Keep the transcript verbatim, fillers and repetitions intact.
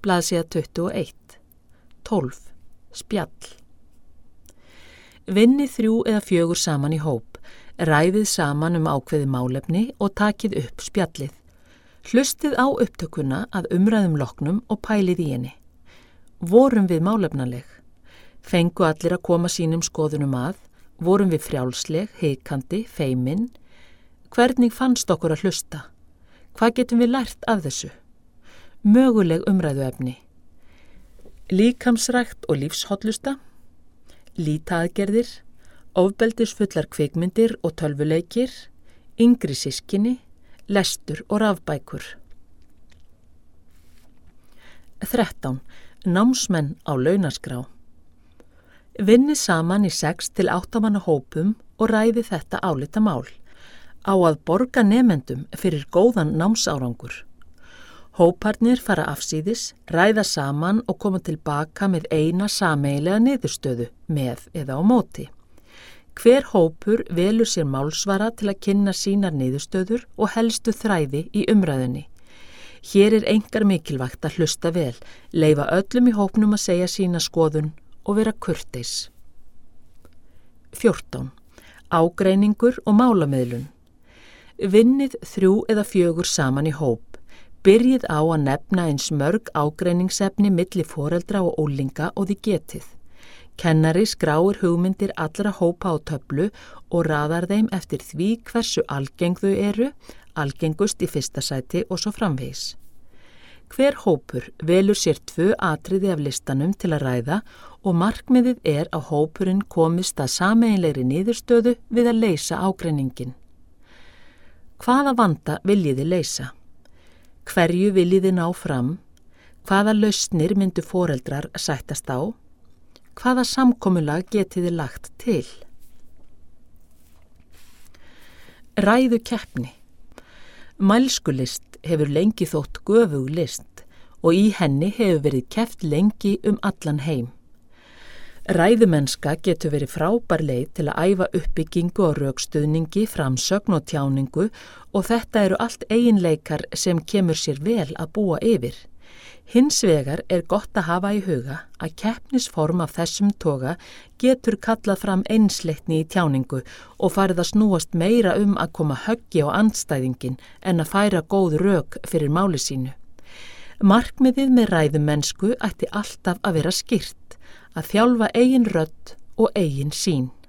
blaðsíða tuttugu og eitt. tólf. Spjall. Vinni þrjú eða fjögur saman í hóp, ræðið saman um ákveði málefni og takið upp spjallið. Hlustið á upptökuna að umræðum loknum og pælið í henni. Vorum við málefnaleg? Fengu allir að koma sínum skoðunum að? Vorum við frjálsleg, hikandi, feimin? Hvernig fannst okkur að hlusta? Hvað getum við lært af þessu? Möguleg umræðuefni. Líkamsrækt og lífshollusta, lítaaðgerðir, ofbeldisfullar kvikmyndir og tölvuleikir, yngri systkini, lestur og rafbækur. þrettán. Námsmenn á launaskrá. Vinni saman í sex til átta manna hópum og ræði þetta álitamál. Á að borga nemendum fyrir góðan námsárangur. Hóparnir fara afsíðis, ræða saman og koma tilbaka með eina sameiginlega niðurstöðu, með eða á móti. Hver hópur velur sér málsvara til að kynna sínar niðurstöður og helstu þræði í umræðunni. Hér er einkar mikilvægt að hlusta vel, leyfa öllum í hópnum að segja sína skoðun og vera kurteis. fjórtán. Ágreiningur og málamiðlun. Vinnið þrjú eða fjögur saman í hóp. Byrjið á að nefna eins mörg ágreiningsefni milli foreldra og ólinga og þið getið. Kennari skráir hugmyndir allra hópa á töflu og raðar þeim eftir því hversu algeng þau eru, algengust í fyrsta sæti og svo framvegis. Hver hópur velur sér tvö atriði af listanum til að ræða og markmiðið er að hópurinn komist að sameiginlegri niðurstöðu við að leysa ágreiningin. Hvaða vanda viljiði leysa? Hverju viljiði ná fram? Hvaða lausnir myndu foreldrar sættast á? Hvaða samkomulag getiði lagt til? Ræðu keppni. Mælskulist hefur lengi þótt göfug list og í henni hefur verið keppt lengi um allan heim. Ræðumennska getur verið frábær leið til að æfa uppbyggingu og rökstuðningi, framsögn og tjáningu og þetta eru allt eiginleikar sem kemur sér vel að búa yfir. Hins vegar er gott að hafa í huga að keppnisform af þessum toga getur kallað fram einsleitni í tjáningu og farið að snúast meira um að koma höggi á andstæðingin en að færa góð rök fyrir máli sínu. Markmiðið með ræðumennsku ætti alltaf að vera skýrt, að þjálfa eigin rödd og eigin sýn.